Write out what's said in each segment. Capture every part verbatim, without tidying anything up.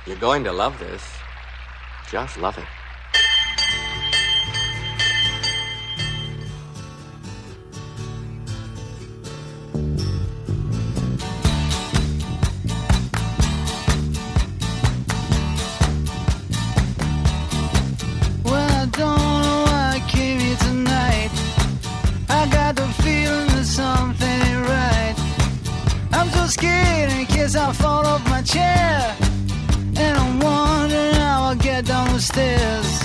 You're going to love this. Just love it. Well, I don't know why I came here tonight. I got the feeling that something ain't right. I'm so scared in case I fall off my chair. And I'm wondering how I'll get down the stairs.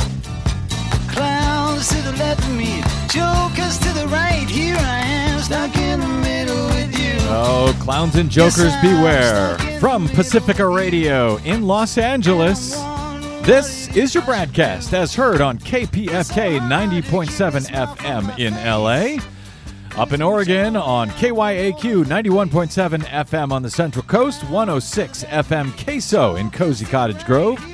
Clowns to the left of me, jokers to the right. Here I am, stuck in the middle with you. Oh, clowns and jokers beware. From Pacifica Radio in Los Angeles, this is your broadcast as heard on K P F K ninety point seven F M in L A. Up in Oregon on K Y A Q ninety-one point seven F M on the Central Coast, one oh six F M Queso in Cozy Cottage Grove.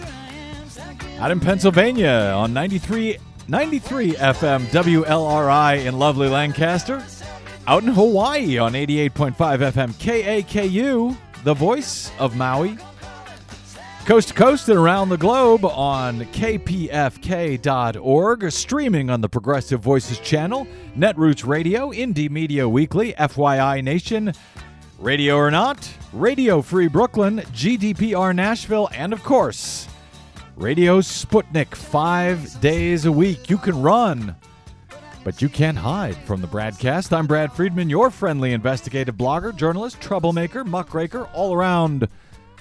Out in Pennsylvania on ninety-three, ninety-three F M W L R I in lovely Lancaster. Out in Hawaii on eighty-eight point five F M K A K U, the voice of Maui. Coast to coast and around the globe on K P F K dot org, streaming on the Progressive Voices channel, Netroots Radio, Indie Media Weekly, F Y I Nation, Radio or Not, Radio Free Brooklyn, G D P R Nashville, and of course, Radio Sputnik, five days a week. You can run, but you can't hide from the broadcast. I'm Brad Friedman, your friendly investigative blogger, journalist, troublemaker, muckraker, all around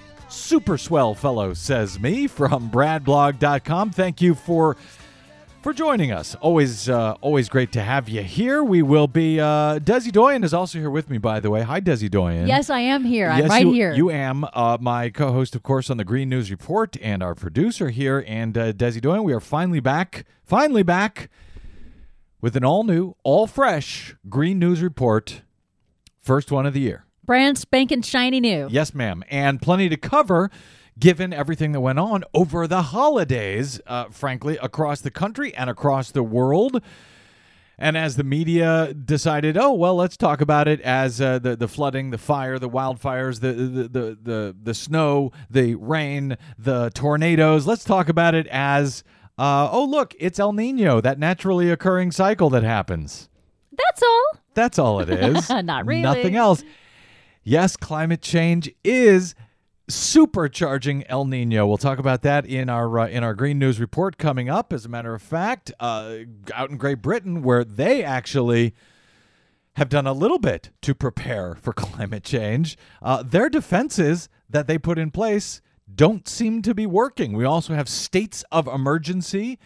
super swell fellow, says me, from brad blog dot com. Thank you for for joining us. Always uh, always great to have you here. We will be, uh, Desi Doyen is also here with me, by the way. Hi, Desi Doyen. Yes, I am here. I'm yes, right you, here. You am uh, my co-host, of course, on the Green News Report, and our producer here. And uh, Desi Doyen, we are finally back, finally back with an all-new, all-fresh Green News Report, first one of the year. Brand spanking shiny new. Yes, ma'am. And plenty to cover, given everything that went on over the holidays, uh, frankly, across the country and across the world. And as the media decided, oh, well, let's talk about it as uh, the, the flooding, the fire, the wildfires, the, the, the, the, the snow, the rain, the tornadoes. Let's talk about it as, uh, oh, look, it's El Nino, that naturally occurring cycle that happens. That's all. That's all it is. Not really. Nothing else. Yes, climate change is supercharging El Nino. We'll talk about that in our uh, in our Green News Report coming up. As a matter of fact, uh, out in Great Britain, where they actually have done a little bit to prepare for climate change, uh, their defenses that they put in place don't seem to be working. We also have states of emergency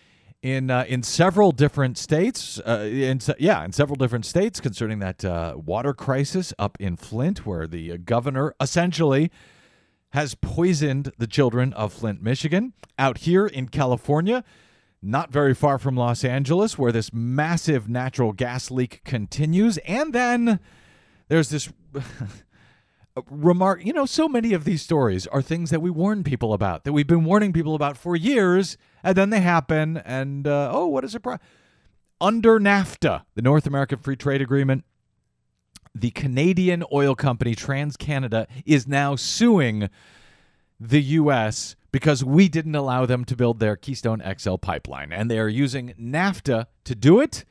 in uh, in several different states, uh, in yeah, in several different states concerning that uh, water crisis up in Flint, where the uh, governor essentially has poisoned the children of Flint, Michigan. Out here in California, not very far from Los Angeles, where this massive natural gas leak continues, and then there's this remark. You know, so many of these stories are things that we warn people about, that we've been warning people about for years. And then they happen, and, uh, oh, what a surprise. Under NAFTA, the North American Free Trade Agreement, the Canadian oil company TransCanada is now suing the U S because we didn't allow them to build their Keystone X L pipeline. And they are using NAFTA to do it.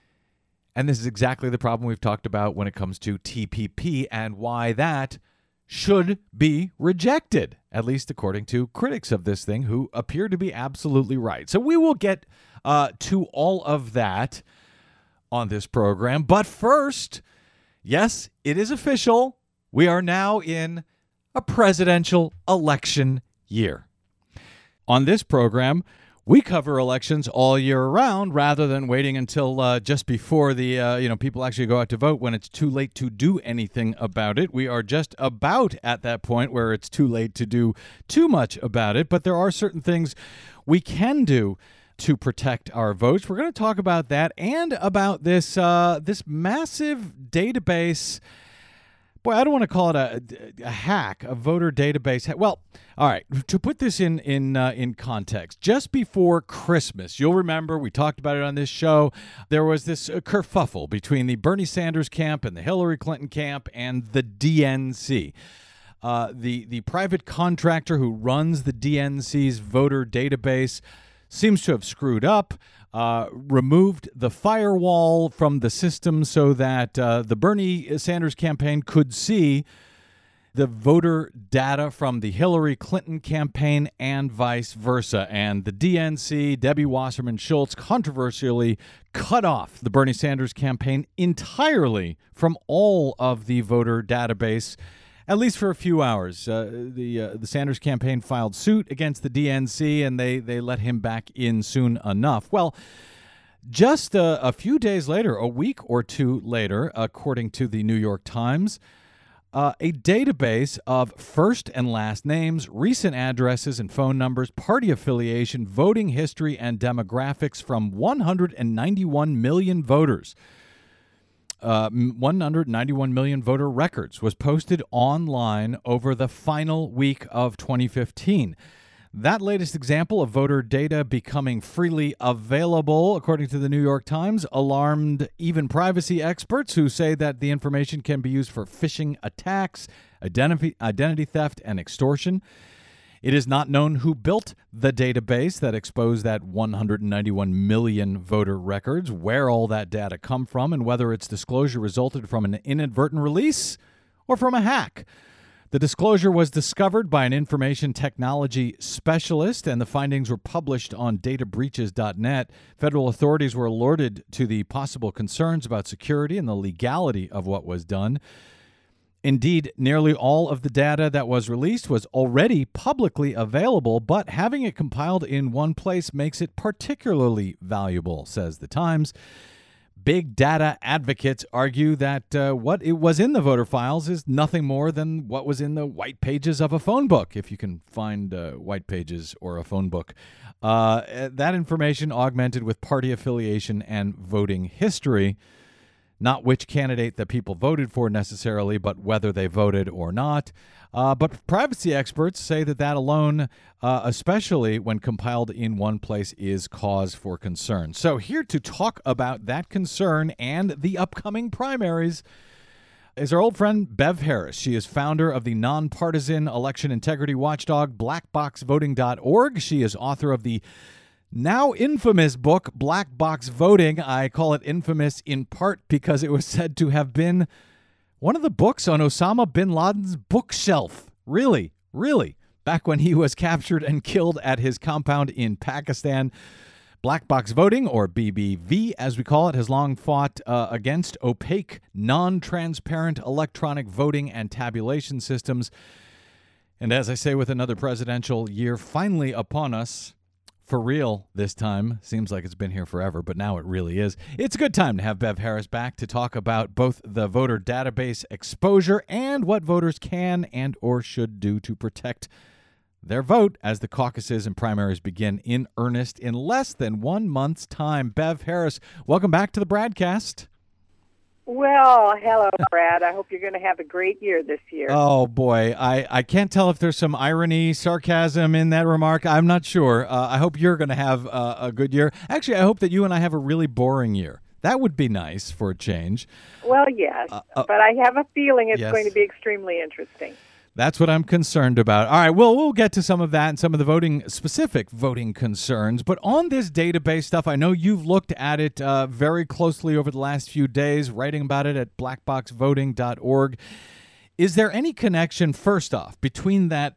And this is exactly the problem we've talked about when it comes to T P P and why that should be rejected, at least according to critics of this thing who appear to be absolutely right. So we will get uh, to all of that on this program. But first, yes, it is official. We are now in a presidential election year. On this program, we cover elections all year round rather than waiting until uh, just before the uh, you know people actually go out to vote when it's too late to do anything about it. We are just about at that point where it's too late to do too much about it, but there are certain things we can do to protect our votes. We're going to talk about that and about this uh, this massive database. Boy, I don't want to call it a, a hack, a voter database. Well, all right, to put this in in uh, in context, just before Christmas, you'll remember we talked about it on this show, there was this uh, kerfuffle between the Bernie Sanders camp and the Hillary Clinton camp and the D N C. Uh, the, the private contractor who runs the D N C's voter database seems to have screwed up, uh, removed the firewall from the system so that uh, the Bernie Sanders campaign could see the voter data from the Hillary Clinton campaign and vice versa. And the D N C, Debbie Wasserman Schultz, controversially cut off the Bernie Sanders campaign entirely from all of the voter database, at least for a few hours. Uh, the uh, the Sanders campaign filed suit against the D N C, and they, they let him back in soon enough. Well, just a, a few days later, a week or two later, according to the New York Times, Uh, a database of first and last names, recent addresses and phone numbers, party affiliation, voting history, and demographics from one hundred ninety-one million voters. Uh, one hundred ninety-one million voter records was posted online over the final week of twenty fifteen. That latest example of voter data becoming freely available, according to the New York Times, alarmed even privacy experts who say that the information can be used for phishing attacks, identity, identity theft, and extortion. It is not known who built the database that exposed that one hundred ninety-one million voter records, where all that data come from, and whether its disclosure resulted from an inadvertent release or from a hack. The disclosure was discovered by an information technology specialist, and the findings were published on data breaches dot net. Federal authorities were alerted to the possible concerns about security and the legality of what was done. Indeed, nearly all of the data that was released was already publicly available, but having it compiled in one place makes it particularly valuable, says the Times. Big data advocates argue that uh, what it was in the voter files is nothing more than what was in the white pages of a phone book, if you can find uh, white pages or a phone book. Uh, that information augmented with party affiliation and voting history, not which candidate that people voted for necessarily, but whether they voted or not. Uh, but privacy experts say that that alone, uh, especially when compiled in one place, is cause for concern. So here to talk about that concern and the upcoming primaries is our old friend Bev Harris. She is founder of the nonpartisan election integrity watchdog black box voting dot org. She is author of the now infamous book, Black Box Voting. I call it infamous in part because it was said to have been one of the books on Osama bin Laden's bookshelf. Really, really. Back when he was captured and killed at his compound in Pakistan. Black Box Voting, or B B V as we call it, has long fought uh, against opaque, non-transparent electronic voting and tabulation systems. And as I say, with another presidential year finally upon us, for real this time. Seems like it's been here forever, but now it really is. It's a good time to have Bev Harris back to talk about both the voter database exposure and what voters can and or should do to protect their vote as the caucuses and primaries begin in earnest in less than one month's time. Bev Harris, welcome back to the Bradcast. Well, hello, Brad. I hope you're going to have a great year this year. Oh, boy. I, I can't tell if there's some irony, sarcasm in that remark. I'm not sure. Uh, I hope you're going to have uh, a good year. Actually, I hope that you and I have a really boring year. That would be nice for a change. Well, yes, uh, uh, but I have a feeling it's yes. going to be extremely interesting. That's what I'm concerned about. All right, well, we'll get to some of that and some of the voting, specific voting concerns. But on this database stuff, I know you've looked at it uh, very closely over the last few days, writing about it at black box voting dot org. Is there any connection, first off, between that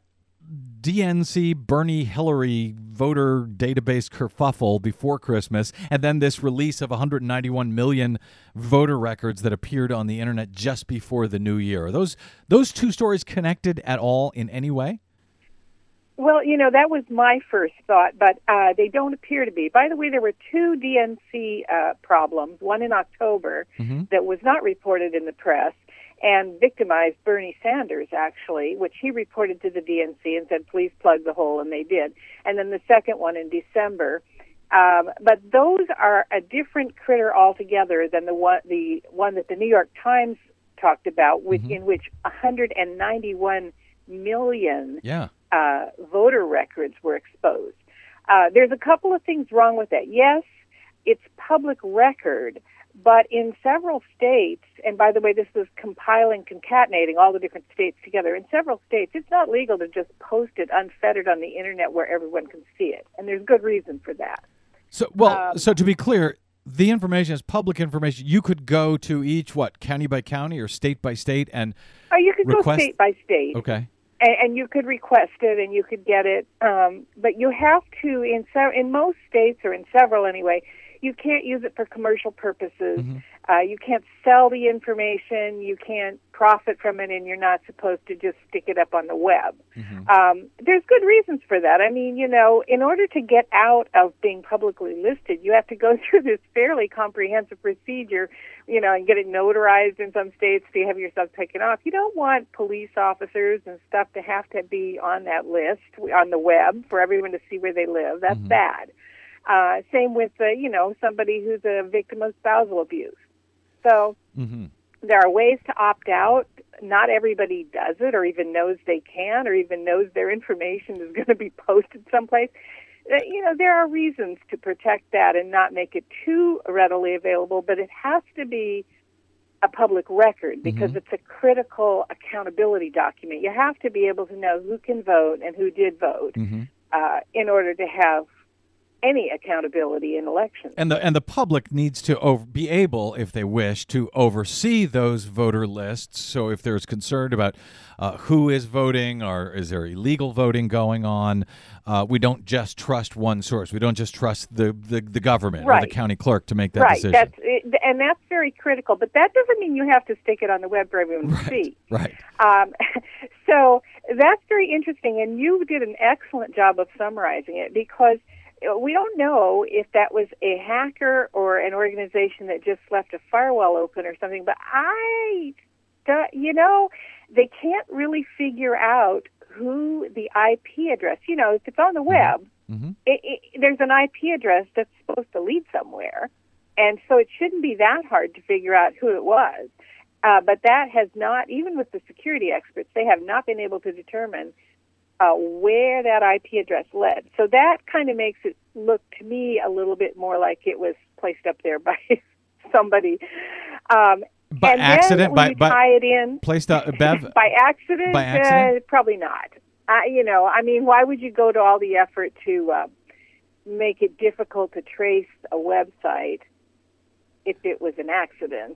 D N C Bernie Hillary voter database kerfuffle before Christmas and then this release of one hundred ninety-one million voter records that appeared on the internet just before the new year? Are those those two stories connected at all in any way? Well, you know, that was my first thought, but uh, they don't appear to be. By the way, there were two D N C uh, problems, one in October mm-hmm. that was not reported in the press, and victimized Bernie Sanders, actually, which he reported to the D N C and said, please plug the hole, and they did. And then the second one in December. Um, but those are a different critter altogether than the one, the one that the New York Times talked about, which, mm-hmm. in which one hundred ninety-one million yeah. uh, voter records were exposed. Uh, there's a couple of things wrong with that. Yes, it's public record, But in several states, and by the way, this is compiling, concatenating all the different states together. In several states, it's not legal to just post it unfettered on the internet where everyone can see it, and there's good reason for that. So, well, Um, so to be clear, the information is public information. You could go to each, what, county by county or state by state and Oh, you could request- go state by state. Okay. And, and you could request it, and you could get it. Um, but you have to, in se- in most states, or in several anyway, you can't use it for commercial purposes. Mm-hmm. Uh, you can't sell the information. You can't profit from it, and you're not supposed to just stick it up on the web. Mm-hmm. Um, there's good reasons for that. I mean, you know, in order to get out of being publicly listed, you have to go through this fairly comprehensive procedure, you know, and get it notarized in some states to have yourself taken off. You don't want police officers and stuff to have to be on that list on the web for everyone to see where they live. That's Mhm. bad. Uh, same with, uh, you know, somebody who's a victim of spousal abuse. So Mm-hmm. there are ways to opt out. Not everybody does it or even knows they can or even knows their information is going to be posted someplace. Uh, you know, there are reasons to protect that and not make it too readily available, but it has to be a public record because Mhm. it's a critical accountability document. You have to be able to know who can vote and who did vote Mm-hmm. uh, in order to have any accountability in elections. And the and the public needs to over, be able, if they wish, to oversee those voter lists. So if there's concern about uh, who is voting or is there illegal voting going on, uh, we don't just trust one source. We don't just trust the, the, the government or Right. the county clerk to make that right, decision. that's it, and that's very critical. But that doesn't mean you have to stick it on the web for everyone to Right. see. Right. Um, so that's very interesting, and you did an excellent job of summarizing it because we don't know if that was a hacker or an organization that just left a firewall open or something. But I, you know, they can't really figure out who the I P address. You know, if it's on the web, Mm-hmm. it, it, there's an I P address that's supposed to lead somewhere, and so it shouldn't be that hard to figure out who it was. Uh, but that has not, even with the security experts, they have not been able to determine uh, where that I P address led. So that kind of makes it look to me a little bit more like it was placed up there by somebody. Um, By and accident? then when By, you by tie it in placed out, Bev? by accident, By accident? Uh, probably not. Uh, you know, I mean, why would you go to all the effort to uh, make it difficult to trace a website if it was an accident?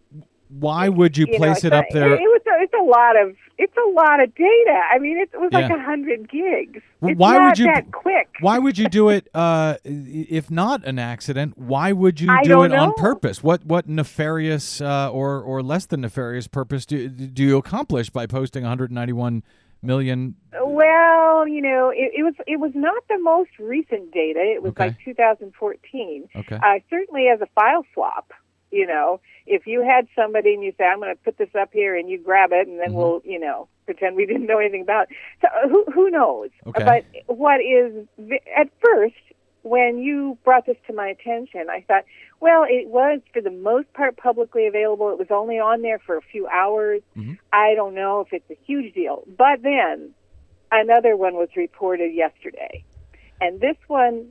Why would you You know, place it's it a- up there? It, it was. A, it's a lot of. It's a lot of data. I mean, it, it was like Yeah. a hundred gigs. Well, it's why not would you- that quick? Why would you do it uh, if not an accident? Why would you I do don't it on know. purpose? What what nefarious uh, or or less than nefarious purpose do do you accomplish by posting one hundred ninety-one million? Well, you know, it, it was. It was not the most recent data. It was Okay. like two thousand fourteen. Okay. Uh, certainly, as a file swap, you know, if you had somebody and you say, "I'm going to put this up here," and you grab it, and then Mhm. we'll, you know, pretend we didn't know anything about it. So uh, who who knows? Okay. But what is vi- at first, when you brought this to my attention, I thought, well, it was for the most part publicly available. It was only on there for a few hours. Mhm. I don't know if it's a huge deal. But then another one was reported yesterday, and this one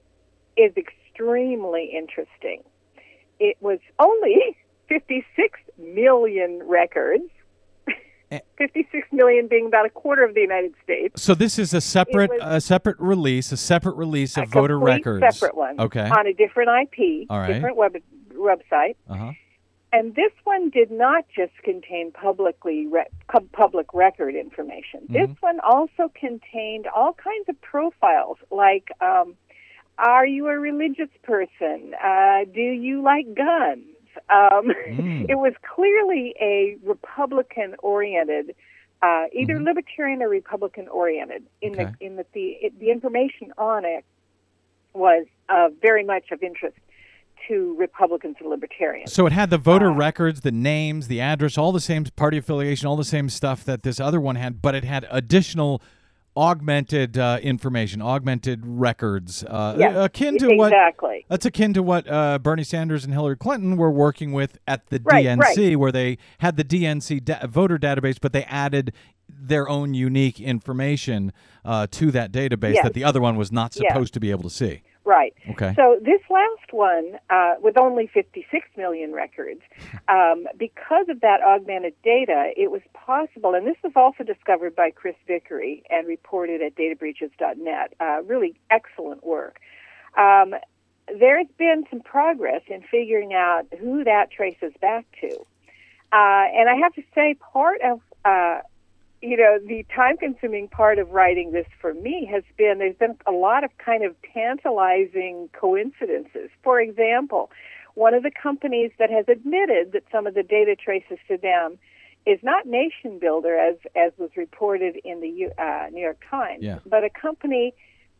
is extremely interesting. It was only fifty-six million records, Eh. fifty-six million being about a quarter of the United States. So this is a separate was- a separate release, a separate release of a voter complete records. separate one Okay. on a different I P, All right. different web website. Uh huh. And this one did not just contain publicly re- pub- public record information. This Mhm. one also contained all kinds of profiles, like um, are you a religious person? Uh, do you like guns? Um, Mm. It was clearly a Republican-oriented, uh, either Mhm. Libertarian or Republican-oriented. In Okay. the in the the, it, the information on it was uh, very much of interest to Republicans and Libertarians. So it had the voter Uh, records, the names, the address, all the same party affiliation, all the same stuff that this other one had, but it had additional augmented uh, information, augmented records, uh, Yes, akin to what exactly. that's akin to what uh, Bernie Sanders and Hillary Clinton were working with at the Right, D N C, where they had the D N C da- voter database, but they added their own unique information uh, to that database Yes. that the other one was not Yes. supposed to be able to see. Right. Okay. So this last one, uh, with only fifty-six million records, um, because of that augmented data, it was possible, and this was also discovered by Chris Vickery and reported at data breaches dot net. Uh, really excellent work. Um, there's been some progress in figuring out who that traces back to. Uh, and I have to say, part of uh, you know, the time-consuming part of writing this for me has been there's been a lot of kind of tantalizing coincidences. For example, one of the companies that has admitted that some of the data traces to them is not Nation Builder, as as was reported in the uh, New York Times, Yeah. but a company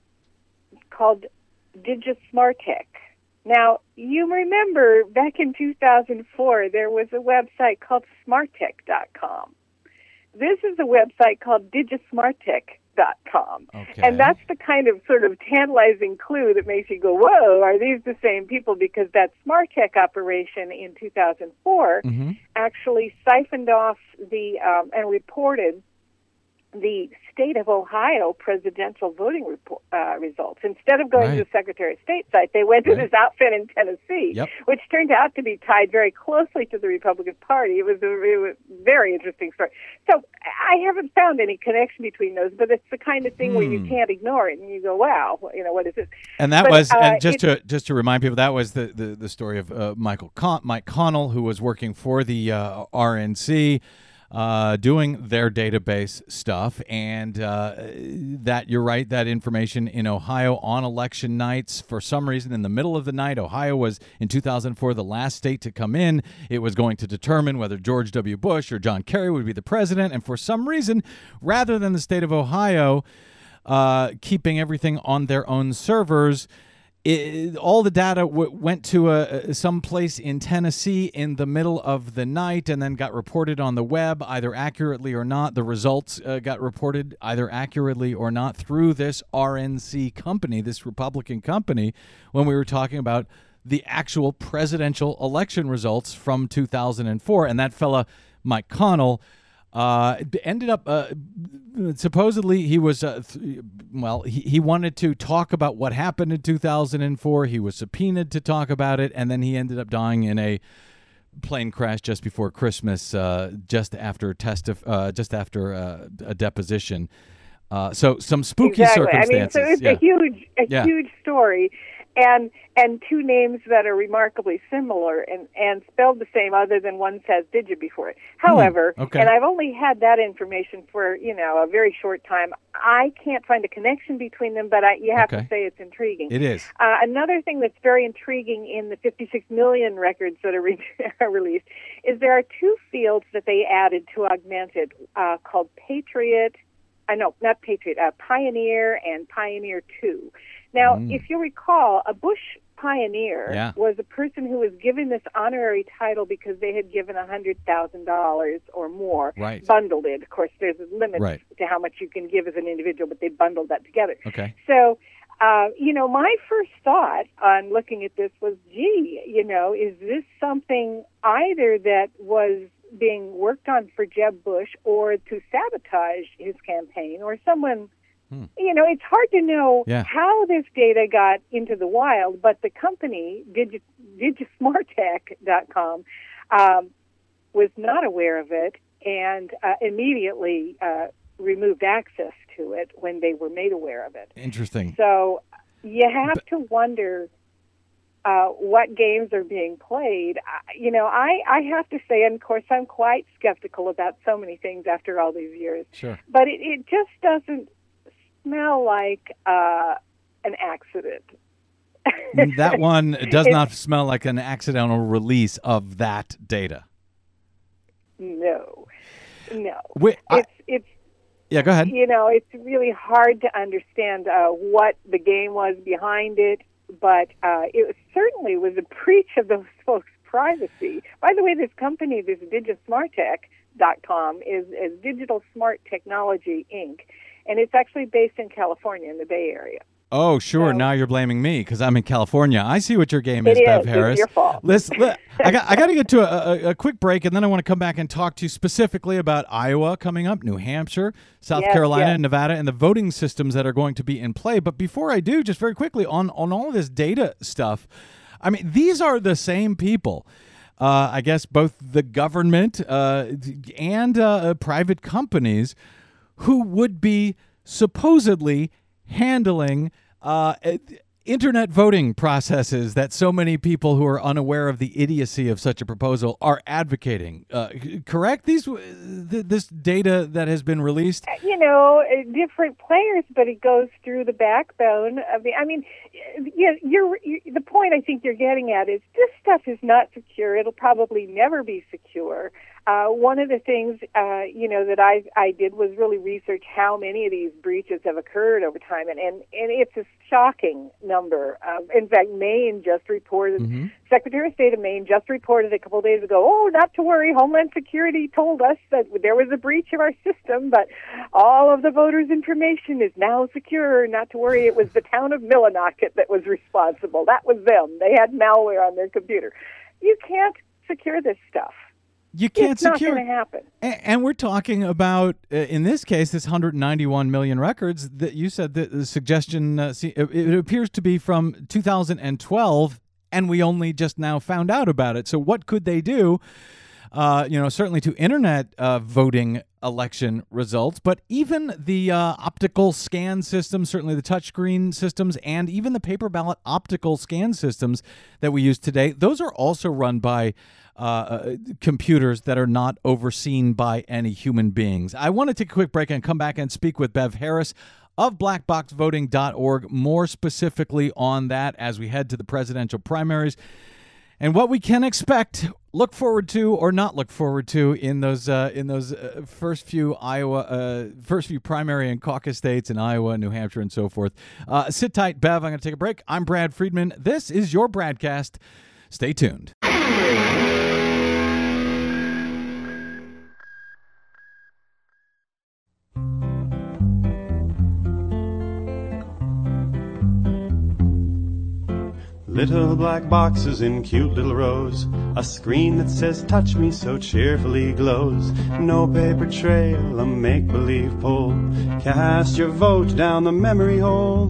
called DigiSmartech. Now, you remember back in two thousand four, there was a website called smartech dot com. This is a website called digismartech dot com. Okay. And that's the kind of sort of tantalizing clue that makes you go, whoa, are these the same people? Because that Smartech operation in two thousand four Mm-hmm. actually siphoned off the um, and reported the state of Ohio presidential voting report, uh, results. Instead of going Right. to the Secretary of State site, they went to Right. this outfit in Tennessee, Yep. which turned out to be tied very closely to the Republican Party. It was a, it was a very interesting story. So I haven't found any connection between those, but it's the kind of thing where you Hmm. can't ignore it, and you go, wow, you know, what is this? And that But, was, uh, and just it- to just to remind people, that was the the, the story of uh, Michael Con- Mike Connell, who was working for the uh, R N C, uh, doing their database stuff, and uh, that you're right, that information in Ohio on election nights, for some reason, in the middle of the night, Ohio was in two thousand four the last state to come in. It was going to determine whether George W. Bush or John Kerry would be the president, and for some reason, rather than the state of Ohio uh, keeping everything on their own servers, It, all the data w- went to a, some place in Tennessee in the middle of the night and then got reported on the web, either accurately or not. The results uh, got reported either accurately or not through this R N C company, this Republican company, when we were talking about the actual presidential election results from two thousand four. And that fella, Mike Connell, Uh, ended up uh, supposedly he was uh, th- well he, he wanted to talk about what happened in two thousand four. He was subpoenaed to talk about it, and then he ended up dying in a plane crash just before Christmas, uh, just after testif- uh, just after uh, a deposition. Uh, so some spooky exactly. circumstances. I mean, so it's yeah. a huge, a Yeah. huge story, and and two names that are remarkably similar and, and spelled the same, other than one says Digi before it. However, okay. and I've only had that information for you know a very short time. I can't find a connection between them, but I, you have Okay. to say it's intriguing. It is. Uh, another thing that's very intriguing in the fifty-six million records that are, re- are released is there are two fields that they added to Augmented uh, called Patriot. I know, not Patriot, uh, Pioneer and Pioneer two. Now, Mm. if you recall, a Bush pioneer Yeah. was a person who was given this honorary title because they had given one hundred thousand dollars or more, Right. bundled it. Of course, there's a limit Right. to how much you can give as an individual, but they bundled that together. Okay. So, uh, you know, my first thought on looking at this was, gee, you know, is this something either that was being worked on for Jeb Bush or to sabotage his campaign, or someone, Hmm. you know, it's hard to know Yeah. how this data got into the wild, but the company, Digi- digismartech dot com, um, was not aware of it and uh, immediately uh, removed access to it when they were made aware of it. Interesting. So you have to wonder uh, what games are being played. I, you know, I, I have to say, and of course I'm quite skeptical about so many things after all these years, Sure. but it, it just doesn't smell like uh, an accident. That one does It's- not smell like an accidental release of that data. No, no. Wait, I, It's, it's, yeah, go ahead. you know, it's really hard to understand uh, what the game was behind it, but uh, it was, certainly was a breach of those folks' privacy. By the way, this company, this digismartech dot com, is, is Digital Smart Technology, Incorporated, and it's actually based in California in the Bay Area. Oh, sure. So- now you're blaming me because I'm in California. I see what your game is, It Bev is. It's Harris. your fault. Listen, li- I got I got to get to a, a, a quick break, and then I want to come back and talk to you specifically about Iowa coming up, New Hampshire, South Yes, Carolina, yes. and Nevada, and the voting systems that are going to be in play. But before I do, just very quickly on on all of this data stuff, I mean, these are the same people. Uh, I guess both the government uh, and uh, private companies who would be supposedly handling uh, internet voting processes that so many people who are unaware of the idiocy of such a proposal are advocating. Uh, correct? These th- this data that has been released. You know, uh, different players, but it goes through the backbone of the. I mean, yeah, you're, you're the point I think you're getting at is this stuff is not secure. It'll probably never be secure. Uh, one of the things, uh, you know, that I I did was really research how many of these breaches have occurred over time, and and, and it's a shocking number. Uh, in fact, Maine just reported, mm-hmm. Secretary of State of Maine just reported a couple of days ago, oh, not to worry, Homeland Security told us that there was a breach of our system, but all of the voters' information is now secure, not to worry. It was the town of Millinocket that was responsible. That was them. They had malware on their computer. You can't secure this stuff. You can't it's secure. It's not going to happen. And, and we're talking about, uh, in this case, this one hundred ninety-one million records that you said that the suggestion, uh, see, it, it appears to be from two thousand twelve, and we only just now found out about it. So what could they do? Uh, you know, certainly to internet uh, voting election results, but even the uh, optical scan systems, certainly the touchscreen systems, and even the paper ballot optical scan systems that we use today, those are also run by uh, computers that are not overseen by any human beings. I want to take a quick break and come back and speak with Bev Harris of black box voting dot org, more specifically on that as we head to the presidential primaries and what we can expect, look forward to, or not look forward to in those uh, in those uh, first few Iowa, uh, first few primary and caucus states in Iowa, New Hampshire, and so forth. Uh, sit tight, Bev. I'm going to take a break. I'm Brad Friedman. This is your Bradcast. Stay tuned. Little black boxes in cute little rows, a screen that says touch me so cheerfully glows. No paper trail, a make-believe poll, cast your vote down the memory hole.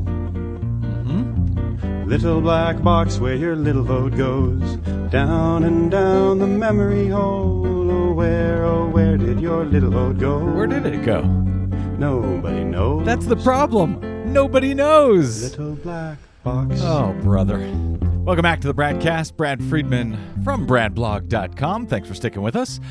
Mm-hmm. Little black box where your little vote goes, down and down the memory hole. Oh where, oh where did your little vote go? Where did it go? Nobody knows. That's the problem. Nobody knows. Little black box. Oh, brother. Welcome back to the Bradcast. Brad Friedman from brad blog dot com. Thanks for sticking with us.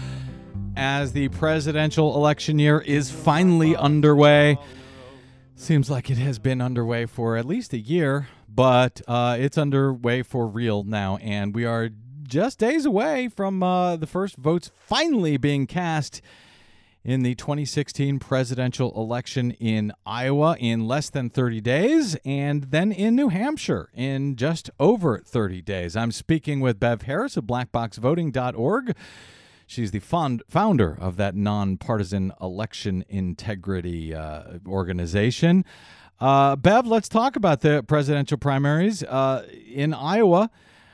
As the presidential election year is finally underway, seems like it has been underway for at least a year, but uh, it's underway for real now, and we are just days away from uh, the first votes finally being cast in the twenty sixteen presidential election in Iowa in less than thirty days, and then in New Hampshire in just over thirty days. I'm speaking with Bev Harris of black box voting dot org. She's the fond founder of that nonpartisan election integrity uh, organization. Uh, Bev, let's talk about the presidential primaries uh, in Iowa.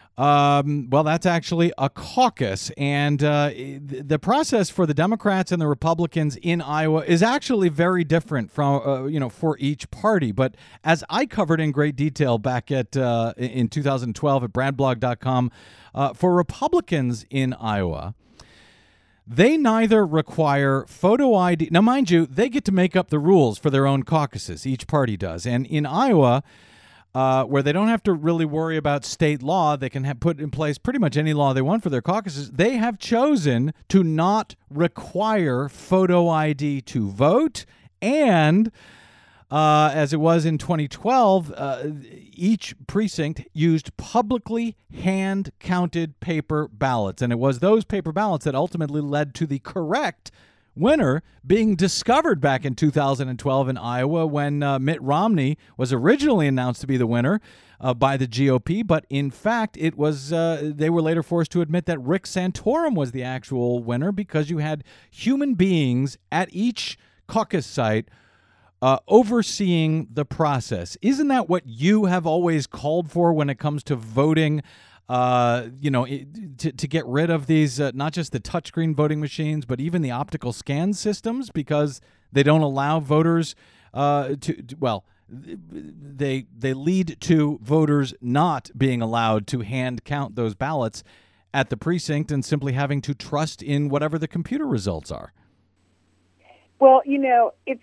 Um, well, that's actually a caucus, and uh, the process for the Democrats and the Republicans in Iowa is actually very different from, uh, you know, for each party. But as I covered in great detail back at uh, in two thousand twelve at brad blog dot com, uh, for Republicans in Iowa, they neither require photo I D. Now, mind you, they get to make up the rules for their own caucuses. Each party does, and in Iowa, Uh, where they don't have to really worry about state law, they can have put in place pretty much any law they want for their caucuses. They have chosen to not require photo I D to vote, and uh, as it was in twenty twelve, uh, each precinct used publicly hand-counted paper ballots, and it was those paper ballots that ultimately led to the correct winner being discovered back in two thousand twelve in Iowa when uh, Mitt Romney was originally announced to be the winner uh, by the G O P, but in fact it was uh, they were later forced to admit that Rick Santorum was the actual winner because you had human beings at each caucus site uh, overseeing the process. Isn't that what you have always called for when it comes to voting? Uh, you know, it, to to get rid of these, uh, not just the touchscreen voting machines, but even the optical scan systems, because they don't allow voters uh, to, to well. They they lead to voters not being allowed to hand count those ballots at the precinct and simply having to trust in whatever the computer results are. Well, you know, it's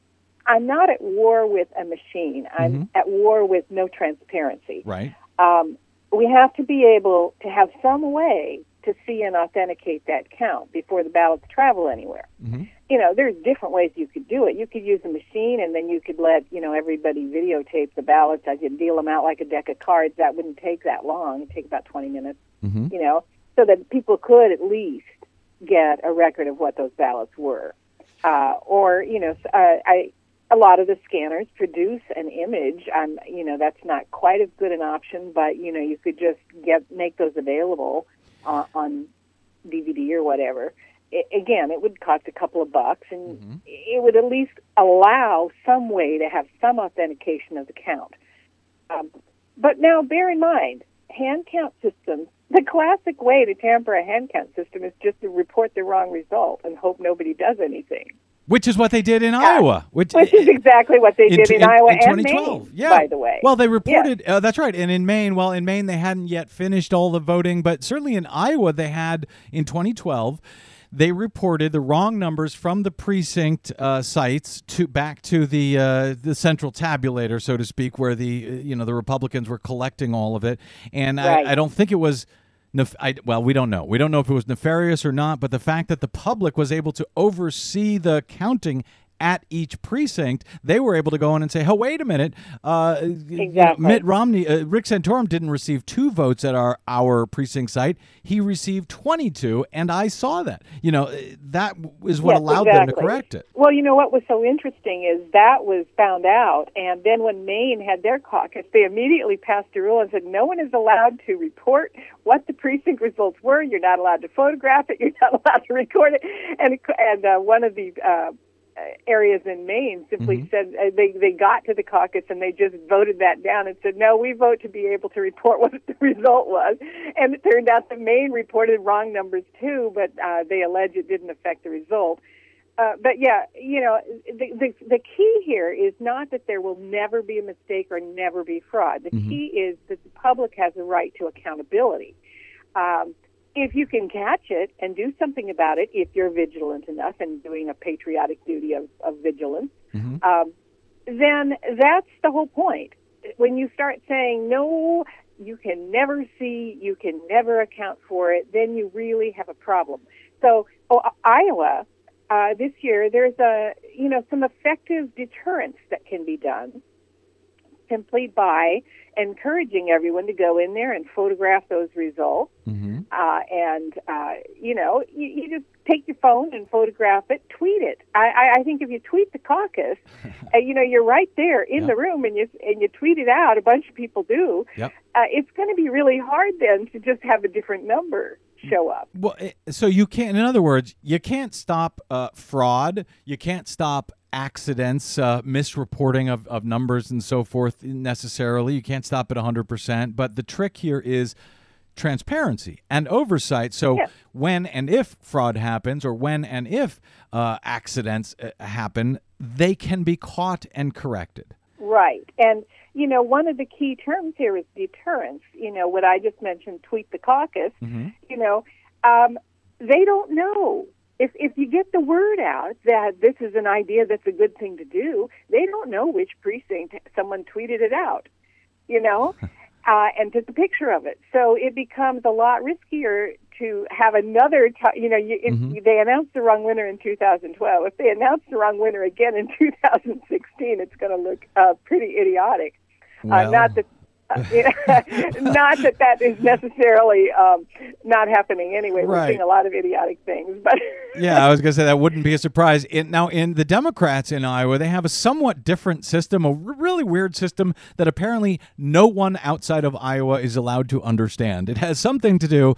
I'm not at war with a machine. I'm Mm-hmm. at war with no transparency. Right. Um, we have to be able to have some way to see and authenticate that count before the ballots travel anywhere. Mm-hmm. You know, there's different ways you could do it. You could use a machine, and then you could let, you know, everybody videotape the ballots. I could deal them out like a deck of cards. That wouldn't take that long. It'd take about twenty minutes, Mm-hmm. you know, so that people could at least get a record of what those ballots were. Uh, or, you know, uh, I... A lot of the scanners produce an image. Um, you know, that's not quite as good an option, but you know, you could just get make those available uh, on D V D or whatever. I, again, it would cost a couple of bucks, and Mm-hmm. it would at least allow some way to have some authentication of the count. Um, but now, bear in mind, hand count systems. The classic way to tamper a hand count system is just to report the wrong result and hope nobody does anything. Which is what they did in Iowa. Which, Which is exactly what they did in, in Iowa and twenty twelve. Maine, Yeah. by the way. Well, they reported, uh, that's right, and in Maine, well, in Maine they hadn't yet finished all the voting, but certainly in Iowa they had in twenty twelve. They reported the wrong numbers from the precinct uh, sites to back to the uh, the central tabulator, so to speak, where the uh, you know the Republicans were collecting all of it, and Right. I, I don't think it was. Nef- I, well, we don't know. We don't know if it was nefarious or not, but the fact that the public was able to oversee the counting at each precinct, they were able to go in and say, oh, wait a minute. Uh, Exactly. you know, Mitt Romney, uh, Rick Santorum didn't receive two votes at our, our precinct site. He received twenty-two, and I saw that. You know, that is what Yes, allowed exactly. them to correct it. Well, you know what was so interesting is that was found out, and then when Maine had their caucus, they immediately passed a rule and said no one is allowed to report what the precinct results were. You're not allowed to photograph it. You're not allowed to record it. And and uh, one of the uh, areas in Maine simply Mm-hmm. said uh, they they got to the caucus and they just voted that down and said no, we vote to be able to report what the result was. And it turned out that Maine reported wrong numbers too, but uh, they allege it didn't affect the result. Uh, but yeah, you know, the, the the key here is not that there will never be a mistake or never be fraud. The Mm-hmm. key is that the public has a right to accountability. Um, if you can catch it and do something about it, if you're vigilant enough and doing a patriotic duty of, of vigilance, Mm-hmm. um, then that's the whole point. When you start saying, no, you can never see, you can never account for it, then you really have a problem. So oh, Iowa, uh, this year, there's a you know some effective deterrence that can be done simply by encouraging everyone to go in there and photograph those results. Mm-hmm. Uh, and, uh, you know, you, you just take your phone and photograph it, tweet it. I, I, I think if you tweet the caucus, uh, you know, you're right there in Yep. the room and you and you tweet it out, a bunch of people do, Yep. uh, it's going to be really hard then to just have a different number show up. Well, eh, so you can't, in other words, you can't stop uh, fraud. You can't stop accidents, uh, misreporting of, of numbers and so forth necessarily. You can't stop it one hundred percent. But the trick here is transparency and oversight. So Yes. when and if fraud happens or when and if uh, accidents uh, happen, they can be caught and corrected. Right. And, you know, one of the key terms here is deterrence. You know, what I just mentioned, tweet the caucus, Mm-hmm. you know, um, they don't know. If if you get the word out that this is an idea that's a good thing to do, they don't know which precinct someone tweeted it out, you know, uh, and took a picture of it. So it becomes a lot riskier to have another, t- you know, you, if Mhm. they announced the wrong winner in two thousand twelve. If they announce the wrong winner again in two thousand sixteen, it's going to look uh, pretty idiotic. Well. Uh, not that. Uh, you know, not that that is necessarily um, not happening anyway. We're Right. seeing a lot of idiotic things, but Yeah, I was going to say that wouldn't be a surprise. In, now, in the Democrats in Iowa, they have a somewhat different system, a r- really weird system that apparently no one outside of Iowa is allowed to understand. It has something to do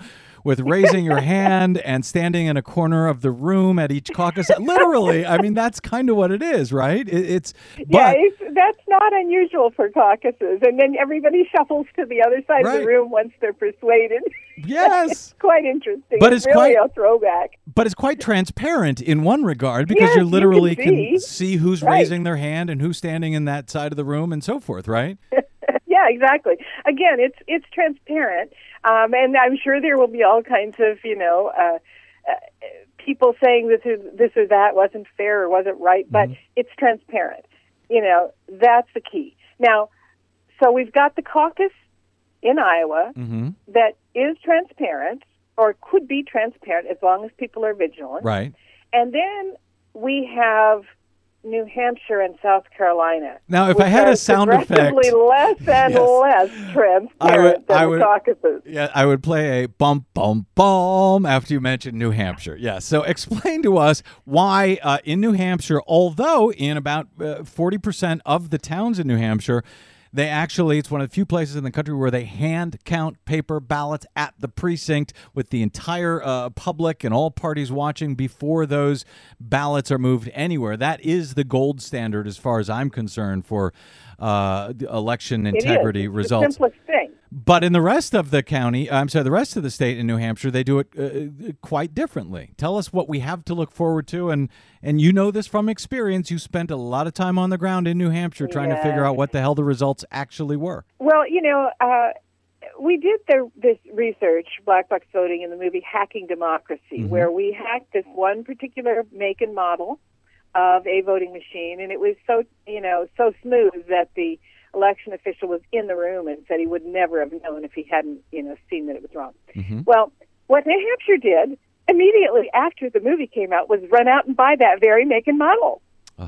with raising your hand and standing in a corner of the room at each caucus. Literally, I mean, that's kind of what it is, right? It, it's yeah, but, it's, that's not unusual for caucuses. And then everybody shuffles to the other side right. of the room once they're persuaded. Yes. It's quite interesting. But it's, it's really quite, a throwback. But it's quite transparent in one regard because yes, you literally you can, see. can see who's right. raising their hand and who's standing in that side of the room and so forth, right? Yeah, exactly. Again, it's it's transparent, um, and I'm sure there will be all kinds of you know uh, uh, people saying this is this or that wasn't fair or wasn't right, but mm-hmm. it's transparent. You know, that's the key. Now, so we've got the caucus in Iowa mm-hmm. that is transparent or could be transparent as long as people are vigilant. Right. And then we have New Hampshire and South Carolina. Now, if I had a sound effect, progressively less and yes. less transparent I would, than I the would, caucuses. Yeah, I would play a bum bum bum after you mentioned New Hampshire. Yeah, so explain to us why uh, in New Hampshire, although in about uh, forty percent of the towns in New Hampshire, they actually, it's one of the few places in the country where they hand count paper ballots at the precinct with the entire uh, public and all parties watching before those ballots are moved anywhere. That is the gold standard as far as I'm concerned for uh, election integrity it is. It's results. the simplest thing. But in the rest of the county, I'm sorry, the rest of the state in New Hampshire, they do it uh, quite differently. Tell us what we have to look forward to. And, and you know this from experience. You spent a lot of time on the ground in New Hampshire trying yeah. to figure out what the hell the results actually were. Well, you know, uh, we did the, this research, Black Box Voting, in the movie Hacking Democracy, mm-hmm. where we hacked this one particular make and model of a voting machine, and it was so, you know, so smooth that the election official was in the room and said he would never have known if he hadn't, you know, seen that it was wrong. Mm-hmm. Well, what New Hampshire did immediately after the movie came out was run out and buy that very make and model.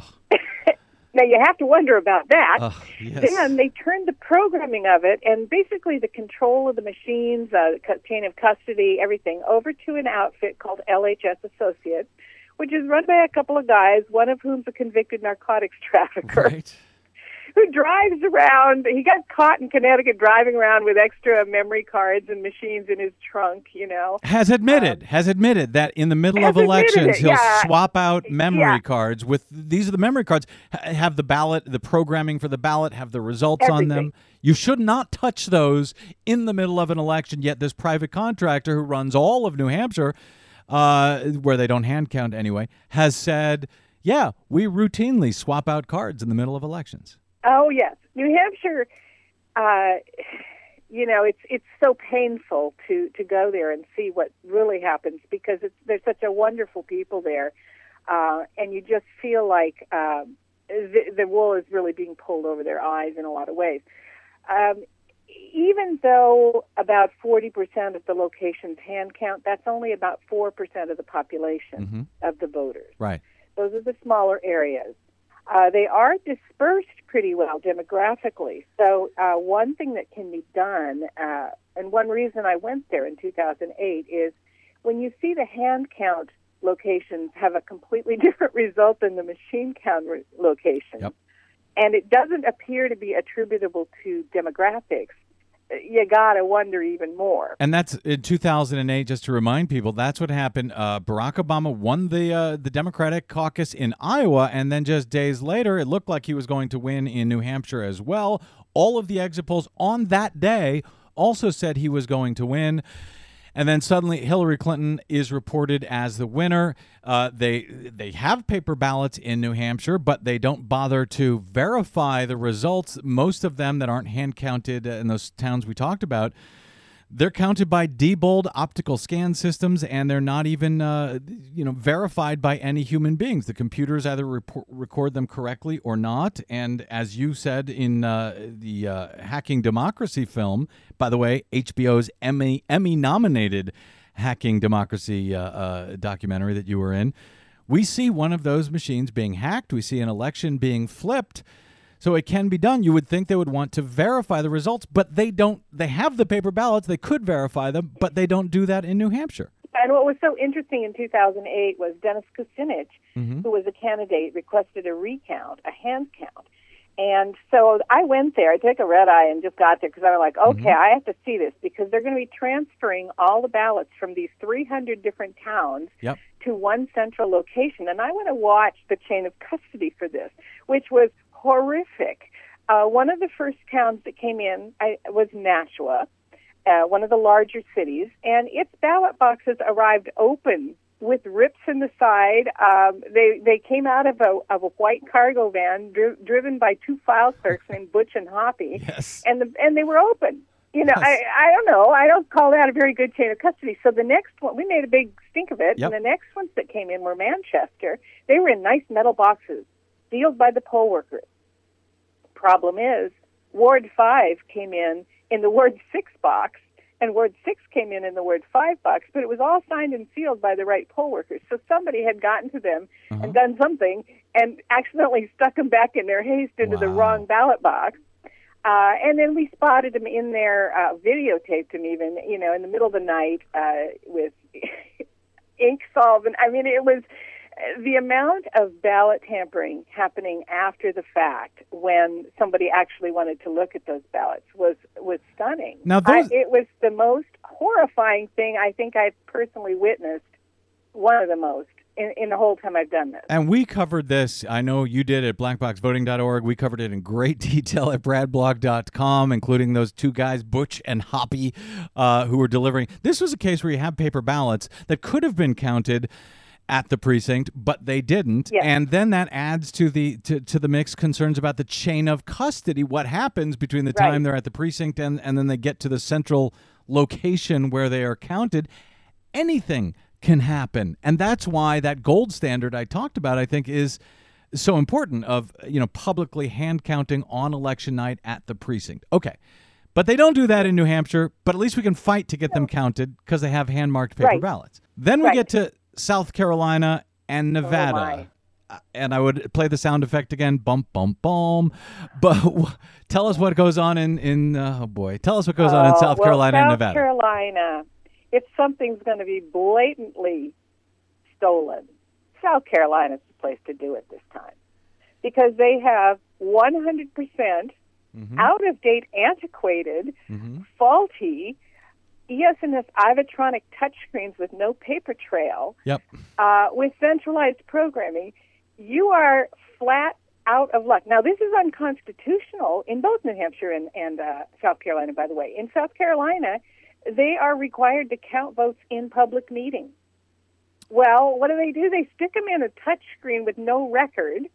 Now, you have to wonder about that. Uh, yes. Then they turned the programming of it and basically the control of the machines, uh, chain of custody, everything, over to an outfit called L H S Associates, which is run by a couple of guys, one of whom's a convicted narcotics trafficker. Right. Who drives around. He got caught in Connecticut driving around with extra memory cards and machines in his trunk, you know. Has admitted, um, has admitted that in the middle of elections, it, he'll yeah. swap out memory yeah. cards with, these are the memory cards, have the ballot, the programming for the ballot, have the results Everything. on them. You should not touch those in the middle of an election, yet this private contractor who runs all of New Hampshire, uh, where they don't hand count anyway, has said, yeah, we routinely swap out cards in the middle of elections. Oh, yes. New Hampshire, uh, you know, it's it's so painful to, to go there and see what really happens because it's, there's such a wonderful people there, uh, and you just feel like uh, the, the wool is really being pulled over their eyes in a lot of ways. Um, even though about forty percent of the locations hand count, that's only about four percent of the population mm-hmm. of the voters. Right. Those are the smaller areas. Uh, they are dispersed pretty well demographically. So uh, one thing that can be done, uh, and one reason I went there in two thousand eight, is when you see the hand count locations have a completely different result than the machine count re- locations, yep. and it doesn't appear to be attributable to demographics, you gotta wonder even more. And that's in two thousand eight. Just to remind people, that's what happened. Uh, Barack Obama won the uh, the Democratic caucus in Iowa, and then just days later, it looked like he was going to win in New Hampshire as well. All of the exit polls on that day also said he was going to win. And then suddenly Hillary Clinton is reported as the winner. Uh, they they have paper ballots in New Hampshire, but they don't bother to verify the results. Most of them that aren't hand counted in those towns we talked about, they're counted by Diebold optical scan systems, and they're not even uh, you know verified by any human beings. The computers either report, record them correctly or not. And as you said in uh, the uh, Hacking Democracy film, by the way, H B O's Emmy Emmy-nominated Hacking Democracy uh, uh, documentary that you were in, we see one of those machines being hacked. We see an election being flipped. So it can be done. You would think they would want to verify the results, but they don't. They have the paper ballots. They could verify them, but they don't do that in New Hampshire. And what was so interesting in two thousand eight was Dennis Kucinich, mm-hmm. who was a candidate, requested a recount, a hand count. And so I went there. I took a red eye and just got there because I was like, okay, Mm-hmm. I have to see this because they're going to be transferring all the ballots from these three hundred different towns Yep. to one central location. And I want to watch the chain of custody for this, which was horrific. Uh, one of the first towns that came in I, was Nashua, uh, one of the larger cities, and its ballot boxes arrived open with rips in the side. Um, they they came out of a of a white cargo van dri- driven by two file clerks named Butch and Hoppy, Yes. and the and they were open. You know, Yes. I I don't know. I don't call that a very good chain of custody. So the next one, we made a big stink of it, Yep. and the next ones that came in were Manchester. They were in nice metal boxes, sealed by the poll workers. Problem is, Ward five came in in the Ward six box, and Ward six came in in the Ward five box, but it was all signed and sealed by the right poll workers. So somebody had gotten to them Uh-huh. and done something and accidentally stuck them back in their haste into the Wow. wrong ballot box. Uh, and then we spotted them in there, uh, videotaped them even, you know, in the middle of the night uh, with ink solvent. I mean, it was the amount of ballot tampering happening after the fact when somebody actually wanted to look at those ballots was was stunning. Now, those- I, it was the most horrifying thing I think I've personally witnessed, one of the most, in, in the whole time I've done this. And we covered this, I know you did at black box voting dot org. We covered it in great detail at brad blog dot com, including those two guys, Butch and Hoppy, uh, who were delivering. This was a case where you have paper ballots that could have been counted at the precinct, but they didn't. Yes. And then that adds to the to, to the mix concerns about the chain of custody. What happens between the Right. time they're at the precinct and, and then they get to the central location where they are counted? Anything can happen. And that's why that gold standard I talked about, I think, is so important of, you know, publicly hand counting on election night at the precinct. Okay. But they don't do that in New Hampshire, but at least we can fight to get them counted because they have hand-marked paper Right. ballots. Then we Right. get to South Carolina and Nevada. my. Uh, and I would play the sound effect again, bump, bump, bum. But w- tell us what goes on in, in uh, oh boy, tell us what goes on in Oh, South well, Carolina and South Nevada. Carolina, if something's going to be blatantly stolen, South Carolina's the place to do it this time because they have one hundred percent Mhm. out-of-date, antiquated, Mhm. faulty E S N S Ivotronic touchscreens with no paper trail, Yep. uh, with centralized programming. You are flat out of luck. Now, this is unconstitutional in both New Hampshire and, and uh, South Carolina, by the way. In South Carolina, they are required to count votes in public meetings. Well, what do they do? They stick them in a touchscreen with no record,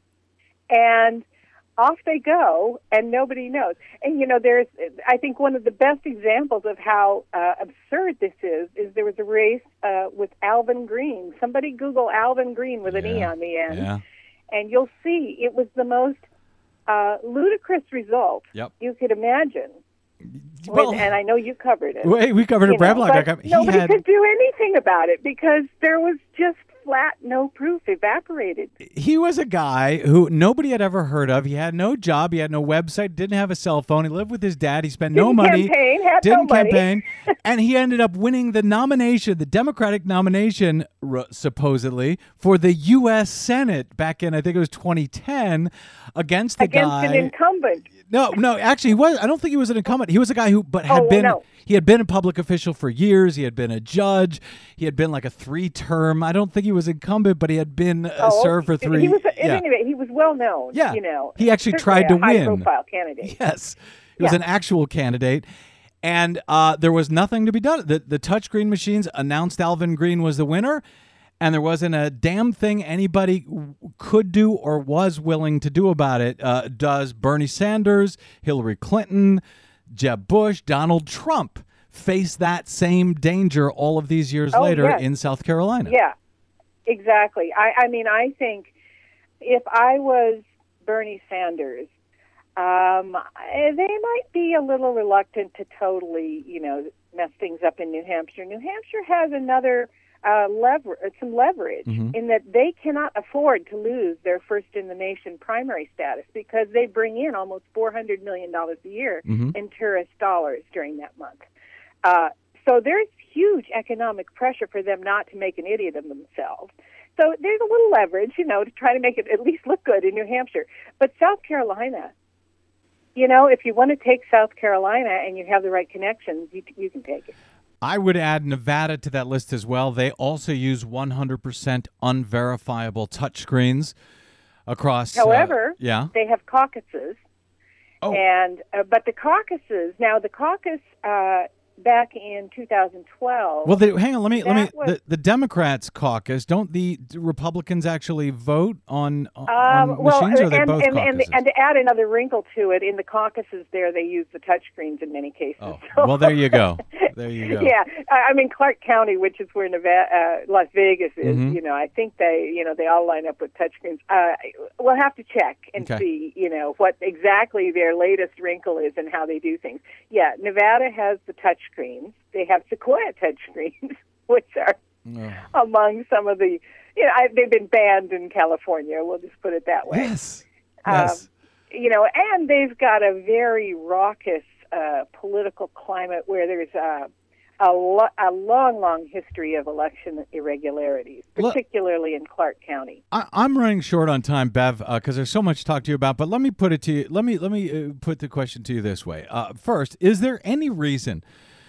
and off they go, and nobody knows. And, you know, there's, I think one of the best examples of how uh, absurd this is, is there was a race uh, with Alvin Green. Somebody Google Alvin Green with an E Yeah. on the end, Yeah. and you'll see it was the most uh, ludicrous result Yep. you could imagine. Well, When- and I know you covered it. wait, we covered it you at brad know, blog dot but com. He nobody had could do anything about it because there was just flat, no proof, evaporated. he was a guy who nobody had ever heard of. He had no job. He had no website. Didn't have a cell phone. He lived with his dad. He spent no Didn't money. campaign, had no didn't money. campaign, and he ended up winning the nomination, the Democratic nomination, r- supposedly for the U S Senate back in I think it was twenty ten against the Against guy. an incumbent. No, no, actually, he was. I don't think he was an incumbent. He was a guy who, but had Oh, been. no. He had been a public official for years. He had been a judge. He had been like a three-term. I don't think he was incumbent, but he had been uh, Oh, served for three. He was, at yeah. any rate, he was well known. Yeah. You know, He actually certainly tried to a win. high-profile candidate. Yes, he was Yeah. an actual candidate, and uh, there was nothing to be done. The the touchscreen machines announced Alvin Green was the winner, and there wasn't a damn thing anybody w- could do or was willing to do about it. Uh, does Bernie Sanders, Hillary Clinton, Jeb Bush, Donald Trump face that same danger all of these years Oh, later yes. in South Carolina? Yeah, exactly. I, I mean, I think if I was Bernie Sanders, um, I- they might be a little reluctant to totally, you know, mess things up in New Hampshire. New Hampshire has another uh, lever, some leverage Mhm. in that they cannot afford to lose their first-in-the-nation primary status because they bring in almost four hundred million dollars a year Mhm. in tourist dollars during that month. Uh, so there's huge economic pressure for them not to make an idiot of themselves. So there's a little leverage, you know, to try to make it at least look good in New Hampshire. But South Carolina, you know, if you want to take South Carolina and you have the right connections, you, you can take it. I would add Nevada to that list as well. They also use one hundred percent unverifiable touchscreens across. However, uh, yeah. they have caucuses. Oh. And uh, but the caucuses, now the caucus uh, back in two thousand twelve. Well, they, hang on. Let me. Let me. was, the, the Democrats caucus. Don't the Republicans actually vote on, on um, well, machines? Or are they and, both and, caucuses? and, and to add another wrinkle to it, in the caucuses there, they use the touchscreens in many cases. Oh. So, Well, there you go. There you go. Yeah, I mean Clark County, which is where Nevada, uh, Las Vegas is. Mm-hmm. You know, I think they, you know, they all line up with touchscreens. Uh, we'll have to check and Okay. see, you know, what exactly their latest wrinkle is and how they do things. Yeah, Nevada has the touchscreens. They have Sequoia touchscreens, which are Oh. among some of the, you know, I, they've been banned in California. We'll just put it that way. Yes. Yes. Um, you know, and they've got a very raucous uh, political climate where there's a, a, lo- a long, long history of election irregularities, Look- particularly in Clark County. I, I'm running short on time, Bev, because there's so much to talk to you about. But let me put it to you. Let me let me uh, put the question to you this way. Uh, first, is there any reason